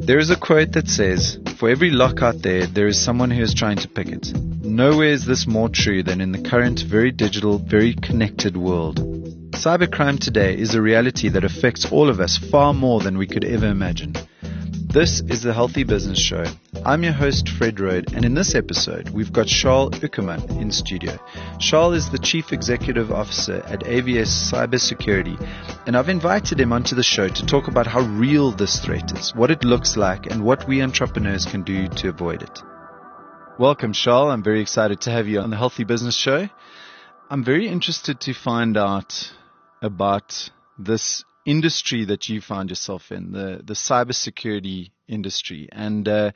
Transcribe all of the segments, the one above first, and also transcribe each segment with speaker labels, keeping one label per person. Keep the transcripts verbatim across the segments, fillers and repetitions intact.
Speaker 1: There is a quote that says, "For every lock out there, there is someone who is trying to pick it." Nowhere is this more true than in the current very digital, very connected world. Cybercrime today is a reality that affects all of us far more than we could ever imagine. This is the Healthy Business Show. I'm your host, Fred Rode, and in this episode, we've got Charles Uckerman in studio. Charles is the Chief Executive Officer at A V S Cybersecurity, and I've invited him onto the show to talk about how real this threat is, what it looks like, and what we entrepreneurs can do to avoid it. Welcome, Charles. I'm very excited to have you on the Healthy Business Show. I'm very interested to find out about this industry that you found yourself in, the, the cybersecurity industry. And uh,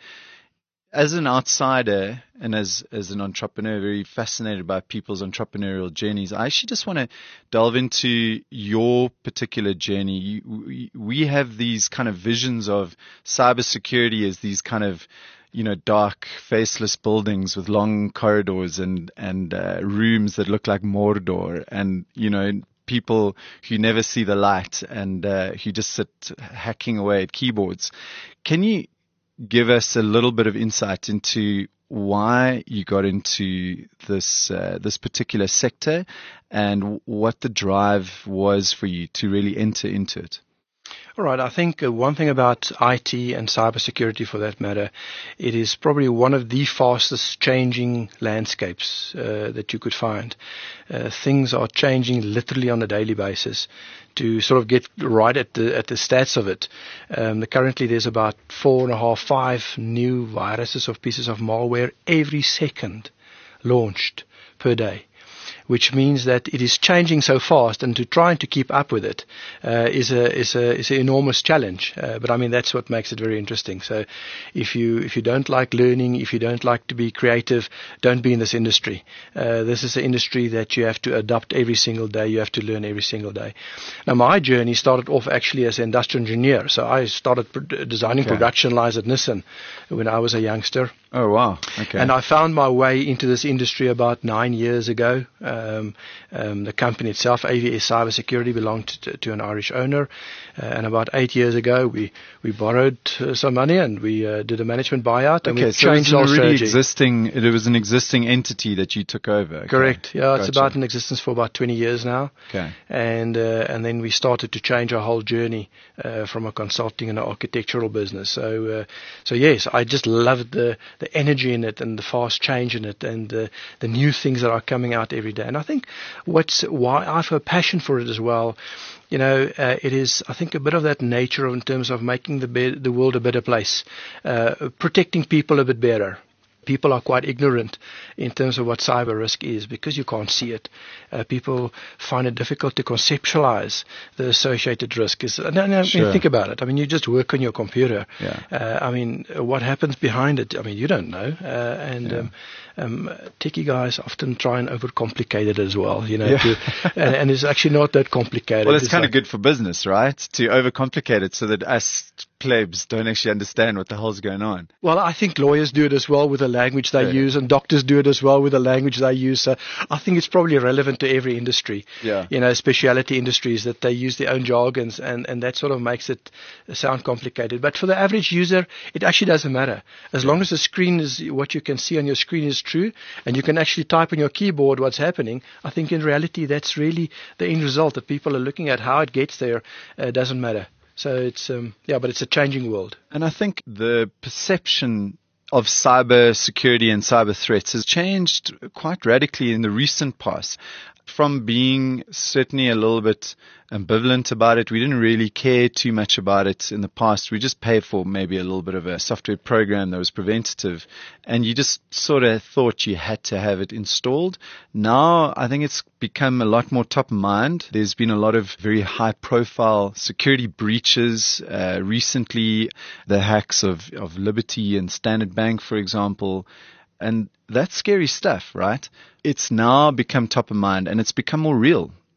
Speaker 1: as an outsider and as, as an entrepreneur, very fascinated by people's entrepreneurial journeys, I actually just want to delve into your particular journey. You, we, we have these kind of visions of cybersecurity as these kind of, you know, dark, faceless buildings with long corridors and, and uh, rooms that look like Mordor and, you know, people who never see the light and uh, who just sit hacking away at keyboards. Can you give us a little bit of insight into why you got into this uh, this particular sector and what the drive was for you to really enter into it?
Speaker 2: All right. I think uh, one thing about I T and cybersecurity, for that matter, it is probably one of the fastest changing landscapes uh, that you could find. Uh, things are changing literally on a daily basis. To sort of get right at the at the stats of it, um, the, currently there's about four and a half, five new viruses or pieces of malware every second launched per day, which means that it is changing so fast, and to try to keep up with it uh, is a is a is an enormous challenge. Uh, but I mean, that's what makes it very interesting. So, if you if you don't like learning, if you don't like to be creative, don't be in this industry. Uh, this is an industry that you have to adopt every single day. You have to learn every single day. Now, my journey started off actually as an industrial engineer. So I started pro- designing okay. production lines at Nissan when I was a youngster.
Speaker 1: Oh, wow. Okay.
Speaker 2: And I found my way into this industry about nine years ago. Um, um, the company itself, A V S Cybersecurity, belonged to, to an Irish owner. Uh, and about eight years ago, we, we borrowed uh, some money and we uh, did a management buyout. And
Speaker 1: okay,
Speaker 2: we
Speaker 1: so
Speaker 2: changed
Speaker 1: it was
Speaker 2: our
Speaker 1: already
Speaker 2: strategy.
Speaker 1: existing, it was an existing entity that you took over. Okay.
Speaker 2: Correct. Yeah, it's
Speaker 1: Gotcha.
Speaker 2: about in existence for about twenty years now.
Speaker 1: Okay.
Speaker 2: And uh, and then we started to change our whole journey uh, from a consulting and an architectural business. So uh, so yes, I just loved the the energy in it and the fast change in it and the the new things that are coming out every day. And I think what's why I have a passion for it as well. You know, uh, it is, I think, a bit of that nature in terms of making the be- the world a better place, uh, protecting people a bit better. People are quite ignorant in terms of what cyber risk is because you can't see it. Uh, people find it difficult to conceptualize the associated risk. Is, no, no,
Speaker 1: sure.
Speaker 2: I mean, think about it. I mean, you just work on your computer.
Speaker 1: Yeah.
Speaker 2: Uh, I mean, what happens behind it? I mean, you don't know. Uh, and
Speaker 1: yeah.
Speaker 2: um, um, techie guys often try and overcomplicate it as well, you know,
Speaker 1: yeah.
Speaker 2: to, and, and it's actually not that complicated.
Speaker 1: Well, it's,
Speaker 2: it's
Speaker 1: kind
Speaker 2: like,
Speaker 1: of good for business, right? To overcomplicate it so that us plebs don't actually understand what the hell's going on.
Speaker 2: Well, I think lawyers do it as well with the language they
Speaker 1: yeah.
Speaker 2: use, and doctors do it as well with the language they use. So I think it's probably relevant to every industry.
Speaker 1: Yeah.
Speaker 2: You know, specialty industries that they use their own jargons, and, and that sort of makes it sound complicated. But for the average user, it actually doesn't matter. As long as the screen is, what you can see on your screen is true, and you can actually type on your keyboard what's happening, I think in reality that's really the end result that people are looking at. How it gets there uh, doesn't matter. So it's, um, yeah, but it's a changing world.
Speaker 1: And I think the perception of cyber security and cyber threats has changed quite radically in the recent past. From being certainly a little bit ambivalent about it, we didn't really care too much about it in the past. We just paid for maybe a little bit of a software program that was preventative, and you just sort of thought you had to have it installed. Now, I think it's become a lot more top of mind. There's been a lot of very high-profile security breaches uh, recently, the hacks of, of Liberty and Standard Bank, for example. And that's scary stuff, right? It's now become top of mind and it's become more real.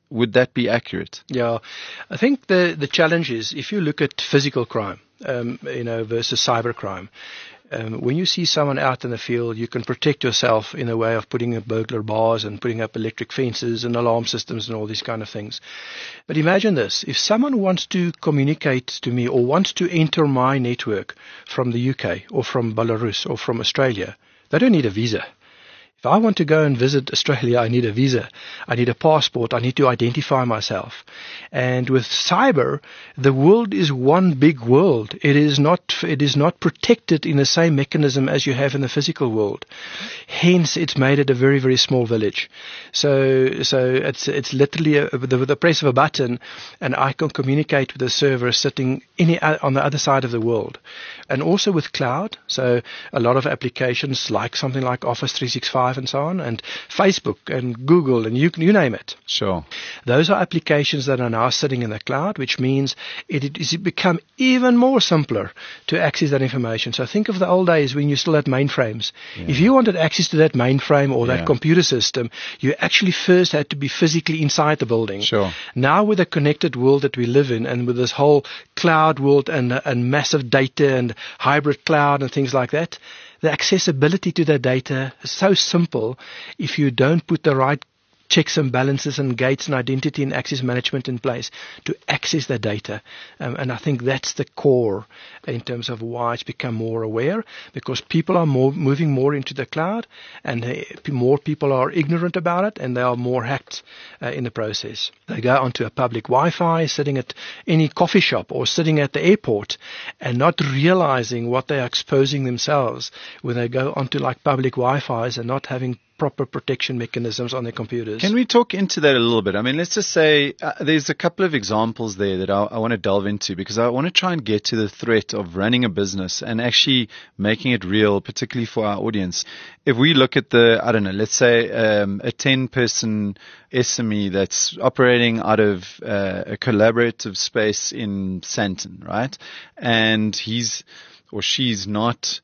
Speaker 1: Would that be accurate?
Speaker 2: Yeah, I think the the challenge is if you look at physical crime, um, you know, versus cybercrime. Um, when you see someone out in the field, you can protect yourself in a way of putting up burglar bars and putting up electric fences and alarm systems and all these kind of things. But imagine this: if someone wants to communicate to me or wants to enter my network from the U K or from Belarus or from Australia, they don't need a visa. If I want to go and visit Australia, I need a visa. I need a passport. I need to identify myself. And with cyber, the world is one big world. It is not, it is not protected in the same mechanism as you have in the physical world. Hence, it's made it a very, very small village. So, so it's, it's literally a, with, the, with the press of a button, and I can communicate with a server sitting any, on the other side of the world. And also with cloud. So a lot of applications like something like Office three sixty-five and so on, and Facebook and Google and you, you name it.
Speaker 1: Sure.
Speaker 2: Those are applications that are now sitting in the cloud, which means it, it has become even more simpler to access that information. So think of the old days when you still had mainframes. Yeah. If you wanted access to that mainframe or that yeah. computer system, you actually first had to be physically inside the building.
Speaker 1: Sure.
Speaker 2: Now with the connected world that we live in and with this whole cloud world and, and massive data and hybrid cloud and things like that, the accessibility to the data is so simple if you don't put the right checks and balances and gates and identity and access management in place to access the data. Um, and I think that's the core in terms of why it's become more aware, because people are more moving more into the cloud and uh, more people are ignorant about it and they are more hacked uh, in the process. They go onto a public Wi-Fi, sitting at any coffee shop or sitting at the airport and not realizing what they are exposing themselves when they go onto like public Wi-Fi's and not having proper protection mechanisms on their computers.
Speaker 1: Can we talk into that a little bit? I mean, let's just say uh, there's a couple of examples there that I, I want to delve into, because I want to try and get to the threat of running a business and actually making it real, particularly for our audience. If we look at the, I don't know, let's say um, a ten-person S M E that's operating out of uh, a collaborative space in Sandton, right? And he's or she's not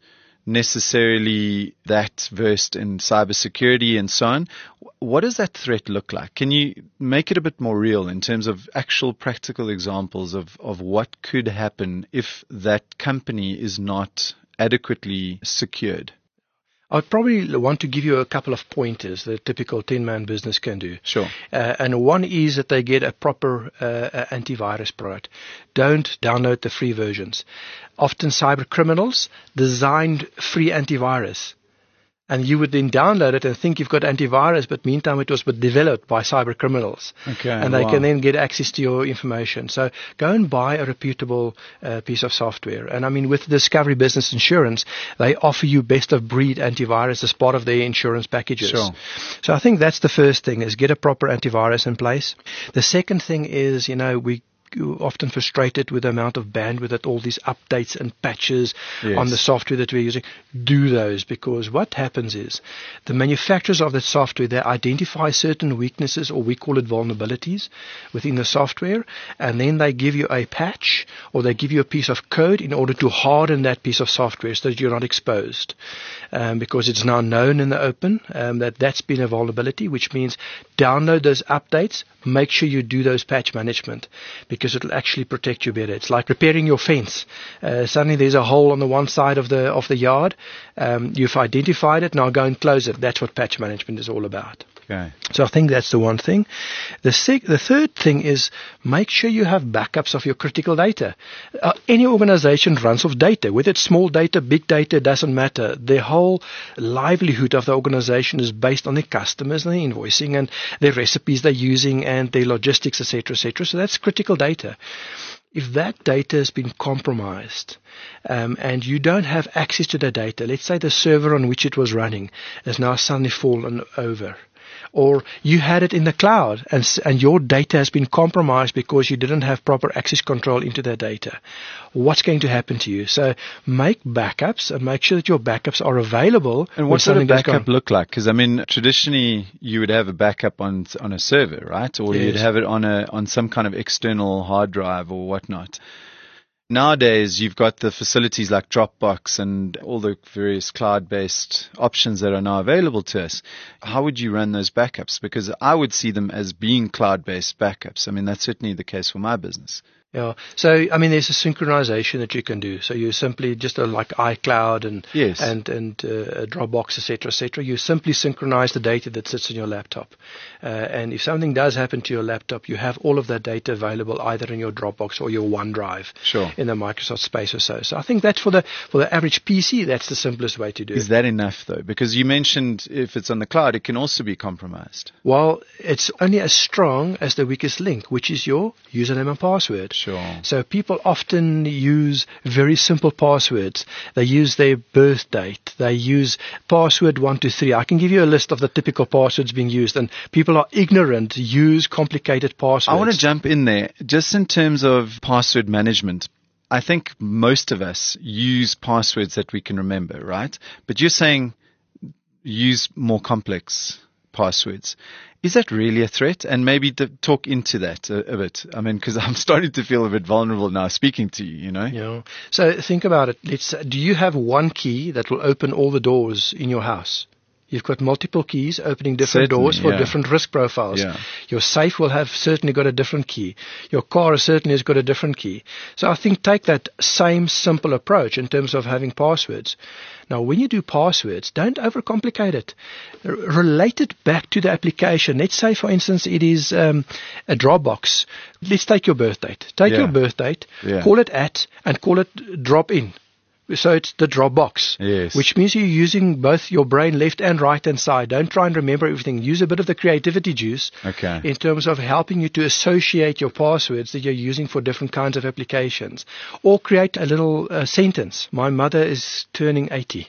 Speaker 1: necessarily that versed in cybersecurity and so on. What does that threat look like? Can you make it a bit more real in terms of actual practical examples of, of what could happen if that company is not adequately secured?
Speaker 2: I'd probably want to give you a couple of pointers that a typical ten-man business can do.
Speaker 1: Sure.
Speaker 2: Uh, and one is that they get a proper uh, antivirus product. Don't download the free versions. Often cyber criminals designed free antivirus. And you would then download it and think you've got antivirus, but meantime it was developed by cyber criminals.
Speaker 1: Okay,
Speaker 2: and they
Speaker 1: wow.
Speaker 2: can then get access to your information. So go and buy a reputable uh, piece of software. And I mean, with Discovery Business Insurance, they offer you best of breed antivirus as part of their insurance packages.
Speaker 1: Sure.
Speaker 2: So I think that's the first thing, is get a proper antivirus in place. The second thing is, you know, we often frustrated with the amount of bandwidth that all these updates and patches yes. on the software that we're using. Do those, because what happens is the manufacturers of the software, they identify certain weaknesses, or we call it vulnerabilities, within the software, and then they give you a patch or they give you a piece of code in order to harden that piece of software so that you're not exposed. Um, because it's now known in the open um, that that's been a vulnerability, which means download those updates, make sure you do those patch management, because it will actually protect you better. It's like repairing your fence. Uh, suddenly there's a hole on the one side of the of the yard. Um, you've identified it, now go and close it. That's what patch management is all about.
Speaker 1: Okay.
Speaker 2: So I think that's the one thing. The sec- the third thing is make sure you have backups of your critical data. Uh, any organization runs off data, whether it's small data, big data, doesn't matter. Their whole livelihood of the organization is based on their customers and their invoicing and their recipes they're using and their logistics, et cetera, et cetera. So that's critical data. If that data has been compromised um, and you don't have access to the data, let's say the server on which it was running has now suddenly fallen over, or you had it in the cloud and, and your data has been compromised because you didn't have proper access control into that data, what's going to happen to you? So make backups and make sure that your backups are available.
Speaker 1: And what does a backup look like? Because, I mean, traditionally you would have a backup on on a server, right? Or yes. you'd have it on a on some kind of external hard drive or whatnot. Nowadays, you've got the facilities like Dropbox and all the various cloud-based options that are now available to us. How would you run those backups? Because I would see them as being cloud-based backups. I mean, that's certainly the case for my business.
Speaker 2: Yeah. So, I mean, there's a synchronization that you can do. So you simply just uh, like iCloud and
Speaker 1: yes. and
Speaker 2: and uh, Dropbox, et cetera, et cetera. You simply synchronize the data that sits in your laptop. Uh, and if something does happen to your laptop, you have all of that data available either in your Dropbox or your OneDrive
Speaker 1: sure.
Speaker 2: in the Microsoft space or so. So I think that's for the for the average P C, that's the simplest way to do
Speaker 1: Is
Speaker 2: it.
Speaker 1: Is that enough, though? Because you mentioned if it's on the cloud, it can also be compromised.
Speaker 2: Well, it's only as strong as the weakest link, which is your username and password.
Speaker 1: Sure.
Speaker 2: So people often use very simple passwords. They use their birth date. They use password one two three. I can give you a list of the typical passwords being used, and people are ignorant, use complicated passwords.
Speaker 1: I want to jump in there. Just in terms of password management, I think most of us use passwords that we can remember, right? But you're saying use more complex passwords. Is that really a threat? And maybe to talk into that a, a bit. I mean, because I'm starting to feel a bit vulnerable now speaking to you, you know?
Speaker 2: Yeah. So think about it. Let's, do you have one key that will open all the doors in your house? You've got multiple keys opening different
Speaker 1: certainly,
Speaker 2: doors for
Speaker 1: yeah.
Speaker 2: different risk profiles.
Speaker 1: Yeah.
Speaker 2: Your safe will have certainly got a different key. Your car certainly has got a different key. So I think take that same simple approach in terms of having passwords. Now, when you do passwords, don't overcomplicate it. R- relate it back to the application. Let's say, for instance, it is um, a Dropbox. Let's take your birth date. Take
Speaker 1: yeah.
Speaker 2: your birth date,
Speaker 1: yeah.
Speaker 2: call it at, and call it drop in. So it's the Dropbox,
Speaker 1: yes.
Speaker 2: which means you're using both your brain left and right hand side. Don't try and remember everything. Use a bit of the creativity juice
Speaker 1: okay.
Speaker 2: in terms of helping you to associate your passwords that you're using for different kinds of applications. Or create a little uh, sentence. My mother is turning eighty.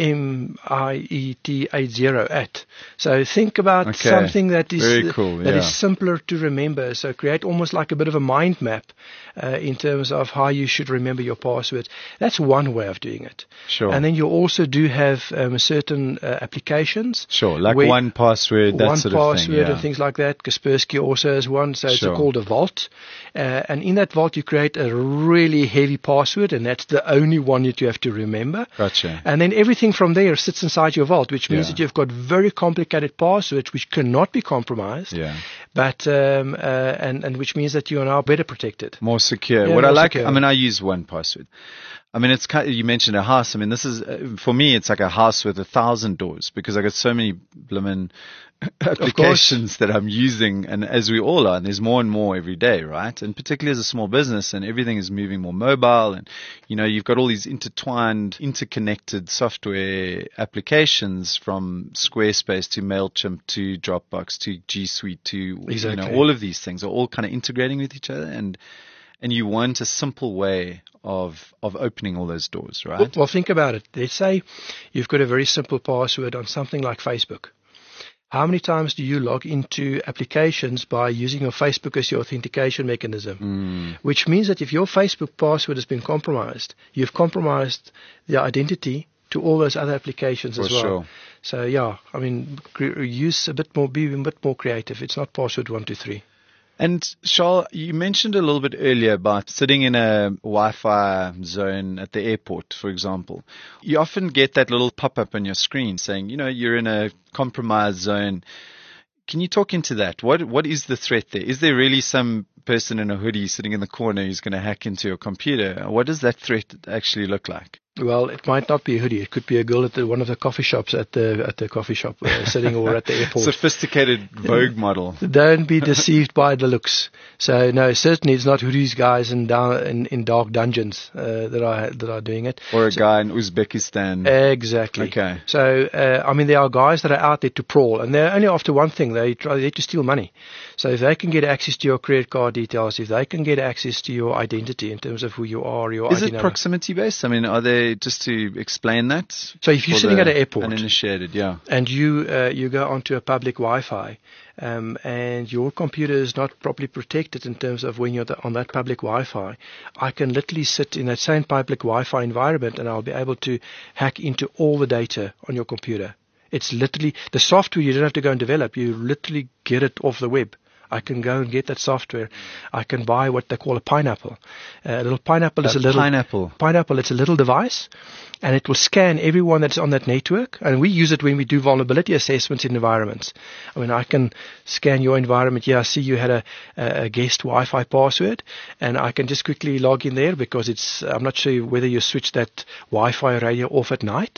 Speaker 2: M I E T eighty at. So think about
Speaker 1: okay.
Speaker 2: something that is
Speaker 1: Very cool.
Speaker 2: that
Speaker 1: yeah.
Speaker 2: is simpler to remember. So create almost like a bit of a mind map uh, in terms of how you should remember your passwords. That's one way of doing it.
Speaker 1: Sure.
Speaker 2: And then you also do have um, certain uh, applications.
Speaker 1: Sure, like one password, that
Speaker 2: one
Speaker 1: sort of thing.
Speaker 2: password
Speaker 1: Yeah.
Speaker 2: and things like that. Kaspersky also has one, so
Speaker 1: Sure.
Speaker 2: it's called a vault. Uh, and in that vault, you create a really heavy password, and that's the only one that you have to remember.
Speaker 1: Gotcha.
Speaker 2: And then everything from there sits inside your vault, which means
Speaker 1: Yeah.
Speaker 2: that you've got very complicated passwords which cannot be compromised.
Speaker 1: Yeah.
Speaker 2: But um, uh, and and which means that you are now better protected.
Speaker 1: More secure.
Speaker 2: Yeah,
Speaker 1: what
Speaker 2: more
Speaker 1: I like,
Speaker 2: secure.
Speaker 1: I mean, I use one password. I mean, it's kind of, you mentioned a house. I mean, this is, uh, for me, it's like a house with a thousand doors because I got so many bloomin' applications that I'm using, and as we all are, and there's more and more every day, right? And particularly as a small business, and everything is moving more mobile, and, you know, you've got all these intertwined, interconnected software applications from Squarespace to MailChimp to Dropbox to G Suite to,
Speaker 2: Exactly.
Speaker 1: you know, all of these things are all kind of integrating with each other, and And you want a simple way of of opening all those doors, right?
Speaker 2: Well, well, think about it. Let's say you've got a very simple password on something like Facebook. How many times do you log into applications by using your Facebook as your authentication mechanism?
Speaker 1: Mm.
Speaker 2: Which means that if your Facebook password has been compromised, you've compromised the identity to all those other applications
Speaker 1: For
Speaker 2: as well.
Speaker 1: sure.
Speaker 2: So yeah, I mean, cre- use a bit more, be a bit more creative. It's not password one two three.
Speaker 1: And Charles, you mentioned a little bit earlier about sitting in a Wi-Fi zone at the airport, for example. You often get that little pop-up on your screen saying, you know, you're in a compromised zone. Can you talk into that? What What is the threat there? Is there really some person in a hoodie sitting in the corner who's going to hack into your computer? What does that threat actually look like?
Speaker 2: Well, it might not be a hoodie. It could be a girl at the, one of the coffee shops at the at the coffee shop uh, sitting, or at the airport.
Speaker 1: Sophisticated Vogue model.
Speaker 2: Don't be deceived by the looks. So no, certainly it's not hoodies guys in down in, in dark dungeons uh, that are that are doing it.
Speaker 1: Or a
Speaker 2: so,
Speaker 1: guy in Uzbekistan.
Speaker 2: Exactly.
Speaker 1: Okay.
Speaker 2: So uh, I mean, there are guys that are out there to prawl, and they're only after one thing. They try they to steal money. So if they can get access to your credit card details, if they can get access to your identity in terms of who you are, your
Speaker 1: is
Speaker 2: I D
Speaker 1: it
Speaker 2: number.
Speaker 1: proximity based? I mean, are they, just to explain that?
Speaker 2: So if you're sitting at an airport,
Speaker 1: uninitiated, yeah,
Speaker 2: and you uh, you go onto a public Wi-Fi, um, and your computer is not properly protected in terms of when you're the, on that public Wi-Fi, I can literally sit in that same public Wi-Fi environment, and I'll be able to hack into all the data on your computer. It's literally the software you don't have to go and develop. You literally get it off the web. I can go and get that software. I can buy what they call a pineapple. Uh, a little pineapple is
Speaker 1: a
Speaker 2: a little
Speaker 1: pineapple.
Speaker 2: Pineapple. It's a little device, and it will scan everyone that's on that network. And we use it when we do vulnerability assessments in environments. I mean, I can scan your environment. Yeah, I see you had a, a guest Wi-Fi password, and I can just quickly log in there because it's. I'm not sure whether you switch that Wi-Fi radio off at night.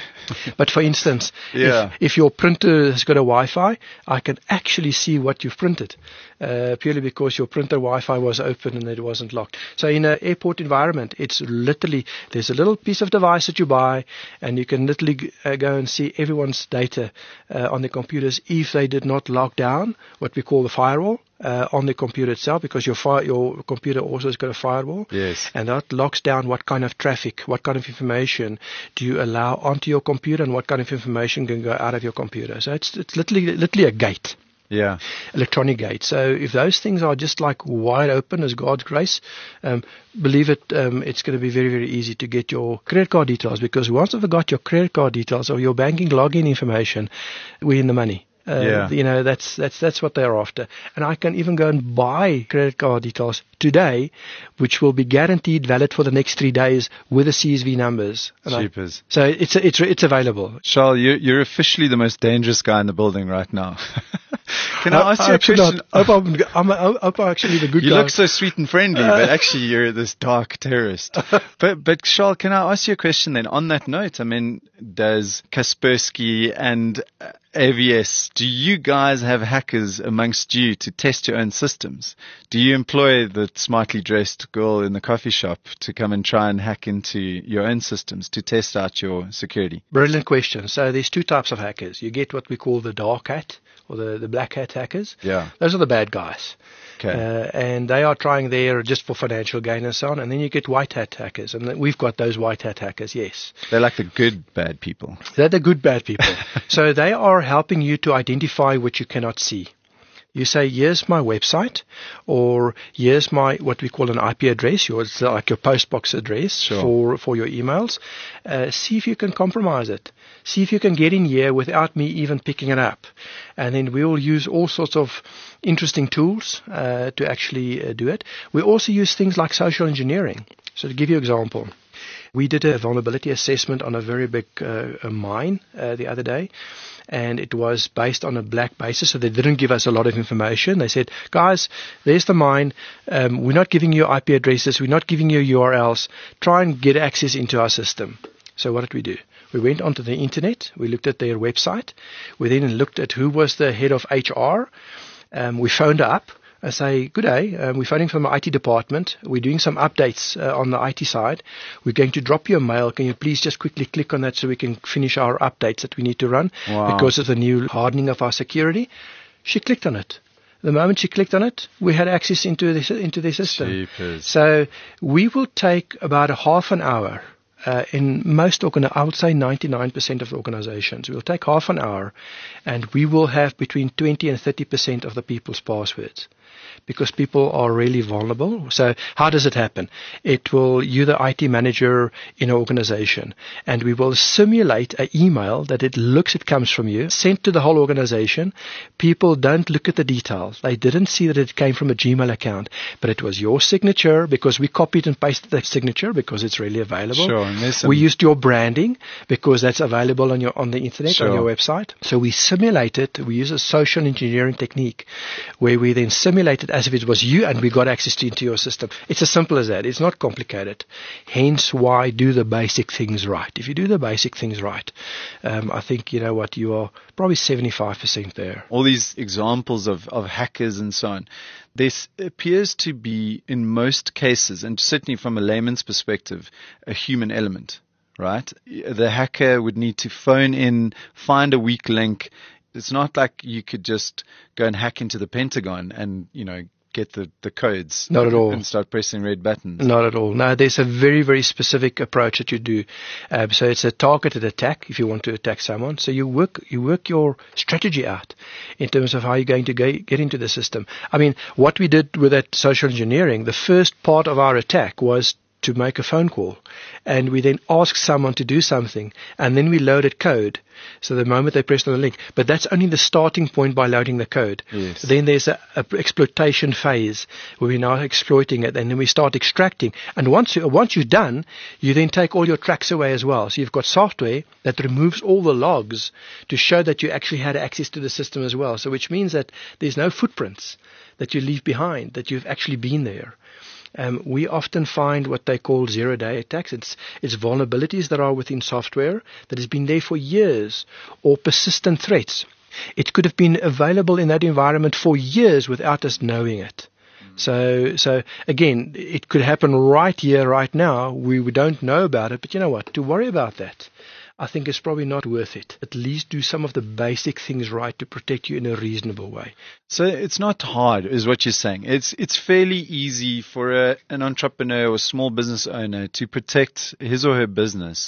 Speaker 2: But for instance,
Speaker 1: yeah.
Speaker 2: if, if your printer has got a Wi-Fi, I can actually see what you've printed, uh, purely because your printer Wi-Fi was open and it wasn't locked. So in an airport environment, it's literally, there's a little piece of device that you buy, and you can literally g- uh, go and see everyone's data uh, on the computers if they did not lock down what we call the firewall. Uh, on the computer itself, because your fire, your computer also has got a firewall.
Speaker 1: Yes.
Speaker 2: And that locks down what kind of traffic, what kind of information do you allow onto your computer, and what kind of information can go out of your computer. So it's it's literally literally a gate.
Speaker 1: Yeah.
Speaker 2: Electronic gate. So if those things are just like wide open as God's grace, um, believe it, um, it's going to be very, very easy to get your credit card details, because once I've got your credit card details or your banking login information, we're in the money. Uh,
Speaker 1: yeah.
Speaker 2: You know, that's that's that's what they're after. And I can even go and buy credit card details today, which will be guaranteed valid for the next three days with the C S V numbers. And
Speaker 1: Cheapers.
Speaker 2: I, so it's it's it's available.
Speaker 1: Charles, you're, you're officially the most dangerous guy in the building right now. Can I ask
Speaker 2: I,
Speaker 1: you
Speaker 2: I
Speaker 1: a question?
Speaker 2: Not. I hope I'm, I'm, I hope I'm actually the good
Speaker 1: you
Speaker 2: guy.
Speaker 1: You look so sweet and friendly, but actually you're this dark terrorist. but, but Charles, can I ask you a question then? On that note, I mean, does Kaspersky and A V S, do you guys have hackers amongst you to test your own systems? Do you employ the smartly dressed girl in the coffee shop to come and try and hack into your own systems to test out your security?
Speaker 2: Brilliant question. So there's two types of hackers. You get what we call the dark hat or the, the black hat hackers.
Speaker 1: Yeah.
Speaker 2: Those are the bad guys.
Speaker 1: Okay.
Speaker 2: Uh, and they are trying there just for financial gain and so on. And then you get white hat hackers. And we've got those white hat hackers, yes.
Speaker 1: They're like the good bad people.
Speaker 2: They're the good bad people. So they are helping you to identify what you cannot see. You say, here's my website, or here's my, what we call an I P address, your, it's like your postbox address
Speaker 1: sure.
Speaker 2: for, for your emails. Uh, see if you can compromise it. See if you can get in here without me even picking it up. And then we'll use all sorts of interesting tools uh, to actually uh, do it. We also use things like social engineering. So to give you an example, we did a vulnerability assessment on a very big uh, a mine uh, the other day. And it was based on a black basis, so they didn't give us a lot of information. They said, guys, there's the mine. Um, we're not giving you I P addresses. We're not giving you U R Ls. Try and get access into our system. So what did we do? We went onto the internet. We looked at their website. We then looked at who was the head of H R. Um, we phoned her up. I say, good day, um, we're phoning from the I T department. We're doing some updates uh, on the I T side. We're going to drop you a mail. Can you please just quickly click on that so we can finish our updates that we need to run
Speaker 1: wow.
Speaker 2: because of the new hardening of our security? She clicked on it. The moment she clicked on it, we had access into the, into their system.
Speaker 1: Jeepers.
Speaker 2: So we will take about a half an hour. Uh, in most, organ- I would say ninety-nine percent of the organizations, we'll take half an hour and we will have between twenty and thirty percent of the people's passwords. Because people are really vulnerable. So how does it happen? It will, you're the I T manager in an organization, and we will simulate an email that it looks it comes from you, sent to the whole organization. People don't look at the details. They didn't see that it came from a Gmail account, but it was your signature because we copied and pasted that signature because it's really available.
Speaker 1: Sure, and there's some
Speaker 2: we used your branding because that's available on your on the internet,
Speaker 1: sure.
Speaker 2: on your website. So we simulate it. We use a social engineering technique where we then simulate it as if it was you and we got access to into your system. It's as simple as that. It's not complicated. Hence why do the basic things right. If you do the basic things right, um, I think, you know what, you are probably seventy-five percent there.
Speaker 1: All these examples of, of hackers and so on. This appears to be, in most cases, and certainly from a layman's perspective, a human element, right? The hacker would need to phone in, find a weak link. It's not like you could just go and hack into the Pentagon and, you know, get the, the codes.
Speaker 2: Not at all.
Speaker 1: And start pressing red buttons.
Speaker 2: Not at all. No, there's a very, very specific approach that you do. Um, so it's a targeted attack if you want to attack someone. So you work you work your strategy out in terms of how you're going to get, get into the system. I mean, what we did with that social engineering, the first part of our attack was to make a phone call, and we then ask someone to do something, and then we loaded code. So the moment they press on the link, but that's only the starting point by loading the code.
Speaker 1: Yes.
Speaker 2: Then there's a, a exploitation phase where we're now exploiting it, and then we start extracting. And once you, once you're done, you then take all your tracks away as well. So you've got software that removes all the logs to show that you actually had access to the system as well. So which means that there's no footprints that you leave behind, that you've actually been there. Um, we often find what they call zero-day attacks. It's, it's vulnerabilities that are within software that has been there for years, or persistent threats. It could have been available in that environment for years without us knowing it. Mm. So, so again, it could happen right here, right now. We, we don't know about it, but you know what? To worry about that, I think it's probably not worth it. At least do some of the basic things right to protect you in a reasonable way.
Speaker 1: So it's not hard, is what you're saying. It's it's fairly easy for a, an entrepreneur or small business owner to protect his or her business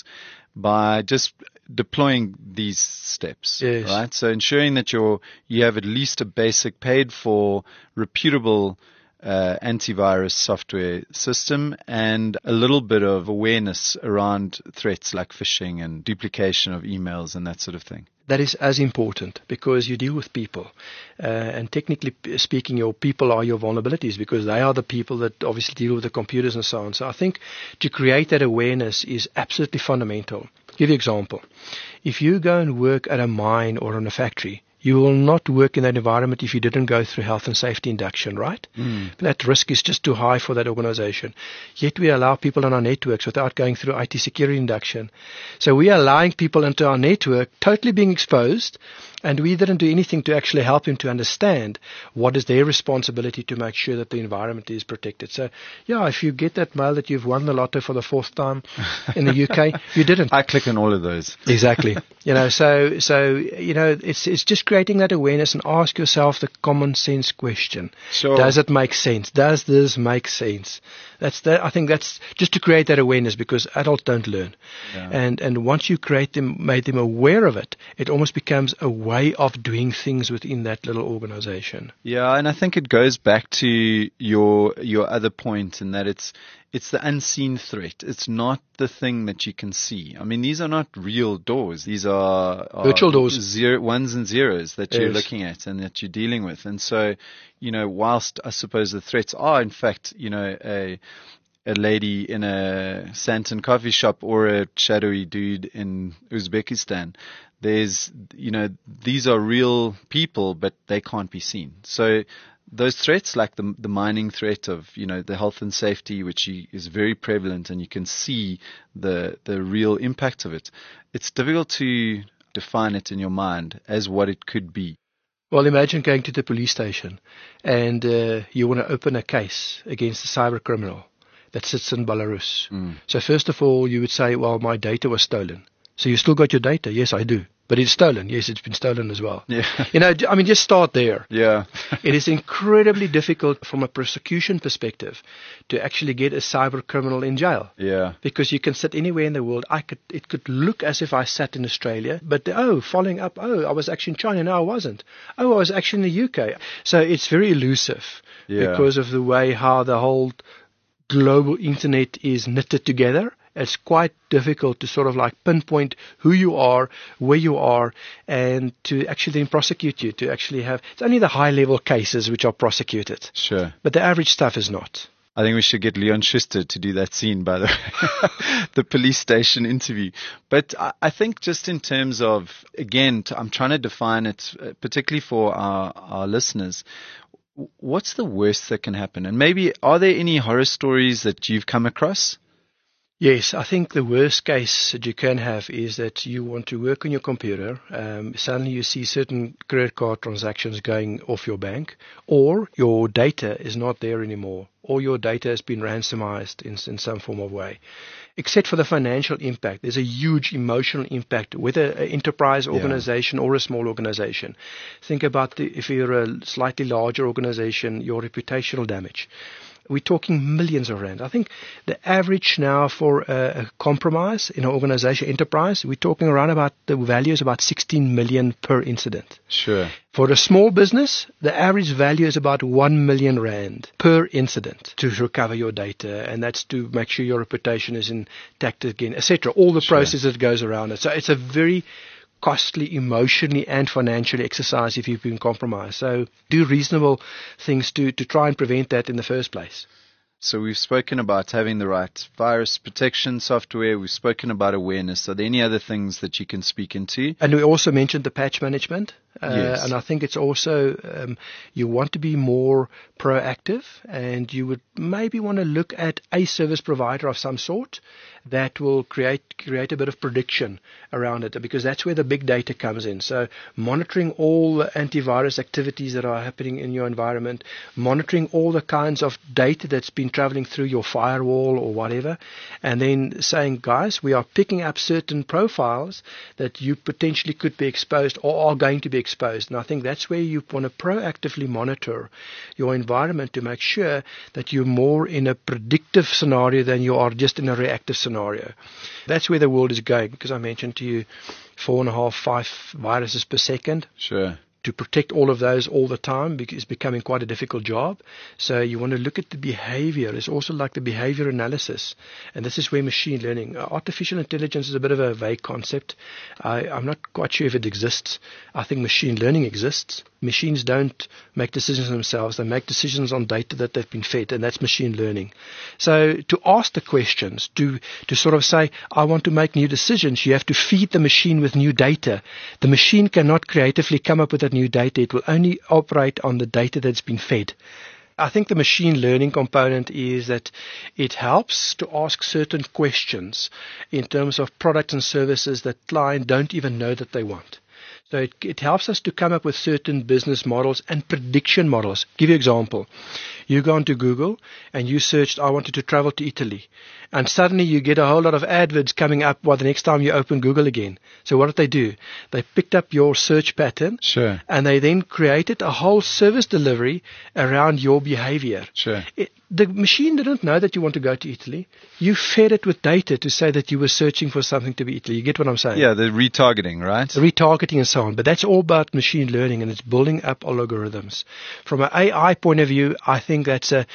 Speaker 1: by just deploying these steps,
Speaker 2: yes.
Speaker 1: right? So ensuring that you're, you have at least a basic paid for reputable Uh, antivirus software system and a little bit of awareness around threats like phishing and duplication of emails and that sort of thing.
Speaker 2: That is as important because you deal with people. Uh, and technically speaking, your people are your vulnerabilities because they are the people that obviously deal with the computers and so on. So I think to create that awareness is absolutely fundamental. I'll give you an example. If you go and work at a mine or in a factory, you will not work in that environment if you didn't go through health and safety induction, right?
Speaker 1: Mm.
Speaker 2: That risk is just too high for that organization. Yet we allow people on our networks without going through I T security induction. So we are allowing people into our network totally being exposed, and we didn't do anything to actually help them to understand what is their responsibility to make sure that the environment is protected. So, yeah, if you get that mail that you've won the lotto for the fourth time in the U K, you didn't.
Speaker 1: I click on all of those.
Speaker 2: Exactly. You know, so, so, you know, it's, it's just creating that awareness and ask yourself the common sense question.
Speaker 1: Sure.
Speaker 2: Does it make sense? Does this make sense? That's that. I think that's just to create that awareness because adults don't learn.
Speaker 1: Yeah.
Speaker 2: And, and once you create them, made them aware of it, it almost becomes a way of doing things within that little organization.
Speaker 1: Yeah. And I think it goes back to your, your other point in that it's, it's the unseen threat. It's not the thing that you can see. I mean, these are not real doors. These are, are
Speaker 2: virtual doors,
Speaker 1: zero, ones and zeros that
Speaker 2: yes.
Speaker 1: you're looking at and that you're dealing with. And so, you know, whilst I suppose the threats are, in fact, you know, a a lady in a Santon coffee shop or a shadowy dude in Uzbekistan, there's, you know, these are real people, but they can't be seen. So those threats, like the the mining threat of, you know, the health and safety, which is very prevalent, and you can see the the real impact of it. It's difficult to define it in your mind as what it could be.
Speaker 2: Well, imagine going to the police station and uh, you want to open a case against a cyber criminal that sits in Belarus.
Speaker 1: Mm.
Speaker 2: So first of all, you would say, well, my data was stolen. So you still got your data? Yes, I do. But it's stolen. Yes, it's been stolen as well.
Speaker 1: Yeah.
Speaker 2: You know, I mean, just start there.
Speaker 1: Yeah.
Speaker 2: It is incredibly difficult from a prosecution perspective to actually get a cyber criminal in jail.
Speaker 1: Yeah.
Speaker 2: Because you can sit anywhere in the world. I could, it could look as if I sat in Australia, but oh, following up, oh, I was actually in China. No, I wasn't. Oh, I was actually in the U K. So it's very elusive
Speaker 1: yeah.
Speaker 2: because of the way how the whole global internet is knitted together. It's quite difficult to sort of like pinpoint who you are, where you are, and to actually then prosecute you, to actually have, it's only the high level cases which are prosecuted.
Speaker 1: Sure.
Speaker 2: But the average stuff is not.
Speaker 1: I think we should get Leon Schuster to do that scene, by the way, the police station interview. But I, I think just in terms of, again, t- I'm trying to define it, uh, particularly for our, our listeners. What's the worst that can happen? And maybe, are there any horror stories that you've come across?
Speaker 2: Yes, I think the worst case that you can have is that you want to work on your computer. Um, suddenly you see certain credit card transactions going off your bank, or your data is not there anymore, or your data has been ransomized in, in some form of way. Except for the financial impact, there's a huge emotional impact, whether an enterprise organization yeah. or a small organization. Think about the, if you're a slightly larger organization, your reputational damage. We're talking millions of rand. I think the average now for a, a compromise in an organization enterprise, we're talking around about the value is about sixteen million per incident.
Speaker 1: Sure.
Speaker 2: For a small business, the average value is about one million rand per incident to recover your data, and that's to make sure your reputation is intact again, et cetera. All the
Speaker 1: Sure.
Speaker 2: process that goes around it. So it's a very costly emotionally and financially exercise if you've been compromised. So do reasonable things to, to try and prevent that in the first place.
Speaker 1: So we've spoken about having the right virus protection software. We've spoken about awareness. Are there any other things that you can speak into?
Speaker 2: And we also mentioned the patch management. Uh,
Speaker 1: Yes.
Speaker 2: And I think it's also, um, you want to be more proactive, and you would maybe want to look at a service provider of some sort that will create create a bit of prediction around it, because that's where the big data comes in. So monitoring all the antivirus activities that are happening in your environment, monitoring all the kinds of data that's been traveling through your firewall or whatever, and then saying, guys, we are picking up certain profiles that you potentially could be exposed or are going to be exposed. And I think that's where you want to proactively monitor your environment to make sure that you're more in a predictive scenario than you are just in a reactive scenario. That's where the world is going, because I mentioned to you four and a half, five viruses per second.
Speaker 1: Sure.
Speaker 2: To protect all of those all the time is becoming quite a difficult job. So you want to look at the behavior. It's also like the behavior analysis. And this is where machine learning, uh, artificial intelligence is a bit of a vague concept. I, I'm not quite sure if it exists. I think machine learning exists. Machines don't make decisions themselves. They make decisions on data that they've been fed, and that's machine learning. So to ask the questions, to, to sort of say, I want to make new decisions, you have to feed the machine with new data. The machine cannot creatively come up with that new data. It will only operate on the data that's been fed. I think the machine learning component is that it helps to ask certain questions in terms of products and services that clients don't even know that they want. So it, it helps us to come up with certain business models and prediction models. Give you an example. You go onto Google and you searched, I wanted to travel to Italy. And suddenly you get a whole lot of adverts coming up while the next time you open Google again. So what did they do? They picked up your search pattern.
Speaker 1: Sure.
Speaker 2: And they then created a whole service delivery around your behavior.
Speaker 1: Sure.
Speaker 2: It, the machine didn't know that you want to go to Italy. You fed it with data to say that you were searching for something to be Italy. You get what I'm saying?
Speaker 1: Yeah, the retargeting, right?
Speaker 2: The retargeting and so on. But that's all about machine learning, and it's building up algorithms. From an A I point of view, I think that's a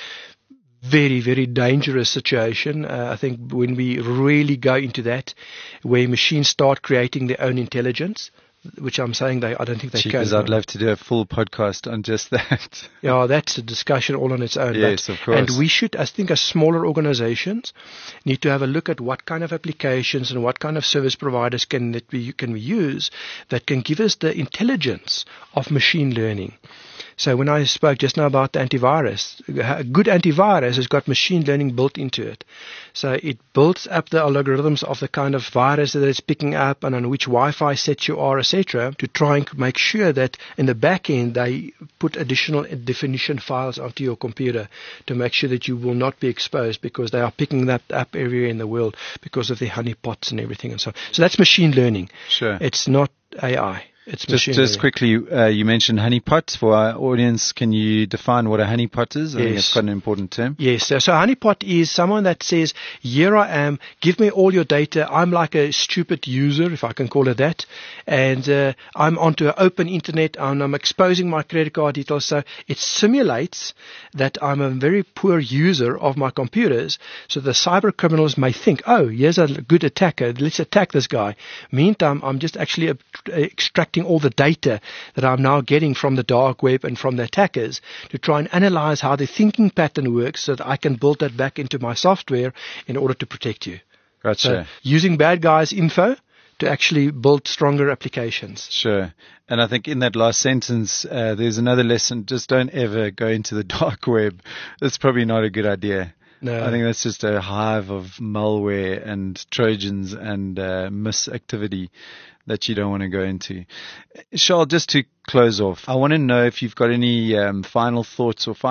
Speaker 2: very, very dangerous situation. Uh, I think when we really go into that, where machines start creating their own intelligence, which I'm saying they, I don't think they
Speaker 1: Cheapers,
Speaker 2: can.
Speaker 1: I'd love to do a full podcast on just that.
Speaker 2: Yeah, that's a discussion all on its own.
Speaker 1: Yes,
Speaker 2: but,
Speaker 1: of course.
Speaker 2: And we should, I think, as smaller organizations, need to have a look at what kind of applications and what kind of service providers can that we can we use that can give us the intelligence of machine learning. So when I spoke just now about the antivirus, a good antivirus has got machine learning built into it. So it builds up the algorithms of the kind of virus that it's picking up and on which Wi-Fi set you are, et cetera, to try and make sure that in the back end they put additional definition files onto your computer to make sure that you will not be exposed, because they are picking that up everywhere in the world because of the honeypots and everything and so on. So that's machine learning.
Speaker 1: Sure.
Speaker 2: It's not A I. It's
Speaker 1: Just,
Speaker 2: machine
Speaker 1: just
Speaker 2: learning.
Speaker 1: quickly, uh, you mentioned honeypot. For our audience, can you define what a honeypot is? I think
Speaker 2: Yes.
Speaker 1: it's quite an important term.
Speaker 2: Yes. So, so honeypot is someone that says, here I am, give me all your data. I'm like a stupid user, if I can call it that. And uh, I'm onto an open internet and I'm exposing my credit card details. So it simulates that I'm a very poor user of my computers. So the cyber criminals may think, oh, here's a good attacker. Let's attack this guy. Meantime, I'm just actually uh, extracting all the data that I'm now getting from the dark web and from the attackers to try and analyze how the thinking pattern works so that I can build that back into my software in order to protect you.
Speaker 1: Gotcha.
Speaker 2: So using bad guys' info to actually build stronger applications.
Speaker 1: Sure. And I think in that last sentence, uh, there's another lesson. Just don't ever go into the dark web. That's probably not a good idea.
Speaker 2: No.
Speaker 1: I think that's just a hive of malware and Trojans and uh, misactivity that you don't want to go into. Charles, just to close off, I want to know if you've got any um, final thoughts or final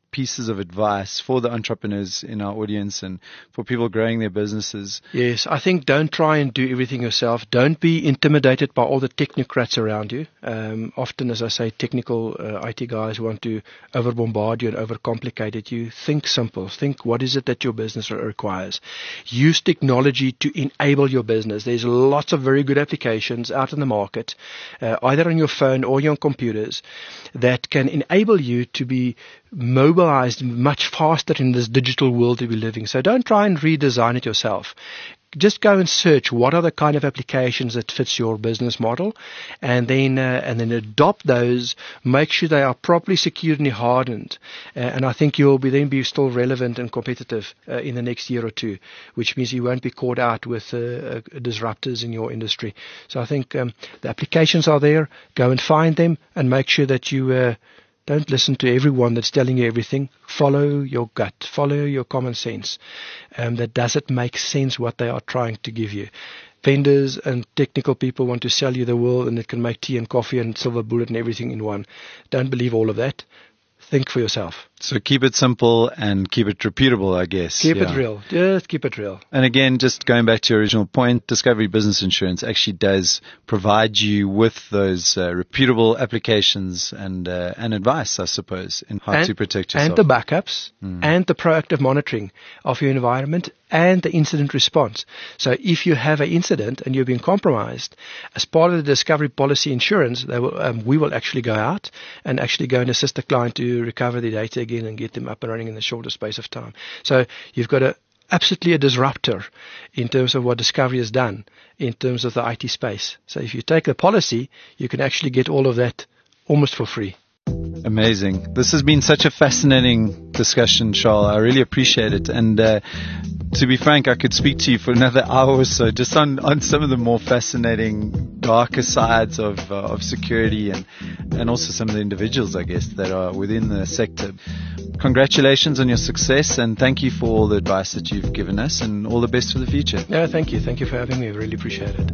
Speaker 1: pieces of advice for the entrepreneurs in our audience and for people growing their businesses?
Speaker 2: Yes, I think don't try and do everything yourself. Don't be intimidated by all the technocrats around you. Um, often, as I say, technical uh, I T guys want to over bombard you and overcomplicate it. You think simple. Think, what is it that your business requires? Use technology to enable your business. There's lots of very good applications out in the market, uh, either on your phone or your computers, that can enable you to be mobilized much faster in this digital world that we live in. So don't try and redesign it yourself. Just go and search what are the kind of applications that fits your business model, and then uh, and then adopt those. Make sure they are properly security hardened, uh, and I think you'll be then be still relevant and competitive uh, in the next year or two, which means you won't be caught out with uh, uh, disruptors in your industry. So I think um, the applications are there. Go and find them, and make sure that you Uh, Don't listen to everyone that's telling you everything. Follow your gut. Follow your common sense. Um, that does it make sense what they are trying to give you? Vendors and technical people want to sell you the world, and it can make tea and coffee and silver bullet and everything in one. Don't believe all of that. Think for yourself.
Speaker 1: So keep it simple and keep it repeatable, I guess.
Speaker 2: Keep
Speaker 1: yeah.
Speaker 2: it real. Just keep it real.
Speaker 1: And again, just going back to your original point, Discovery Business Insurance actually does provide you with those uh, reputable applications and uh, and advice, I suppose, in how
Speaker 2: and,
Speaker 1: to protect yourself.
Speaker 2: And the backups
Speaker 1: mm.
Speaker 2: and the proactive monitoring of your environment and the incident response. So if you have an incident and you've been compromised, as part of the Discovery Policy Insurance, they will, um, we will actually go out and actually go and assist the client to recover the data again and get them up and running in the shortest space of time. So you've got a absolutely a disruptor in terms of what Discovery has done in terms of the I T space. So if you take the policy, you can actually get all of that almost for free.
Speaker 1: Amazing. This has been such a fascinating discussion, Charles. I really appreciate it. And uh, to be frank, I could speak to you for another hour or so just on, on some of the more fascinating, darker sides of uh, of security and, and also some of the individuals, I guess, that are within the sector. Congratulations on your success, and thank you for all the advice that you've given us, and all the best for the future.
Speaker 2: No, thank you. Thank you for having me. I really appreciate it.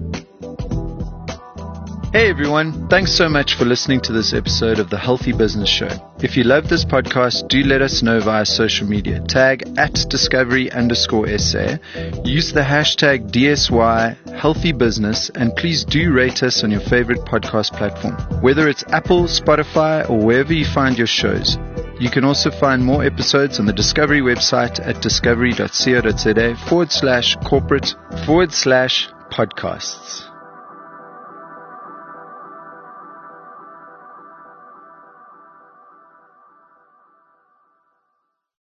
Speaker 1: Hey everyone, thanks so much for listening to this episode of the Healthy Business Show. If you love this podcast, do let us know via social media. Tag at discovery underscore SA. Use the hashtag D S Y Healthy Business, and please do rate us on your favorite podcast platform. Whether it's Apple, Spotify, or wherever you find your shows. You can also find more episodes on the Discovery website at discovery.co.za forward slash corporate forward slash podcasts.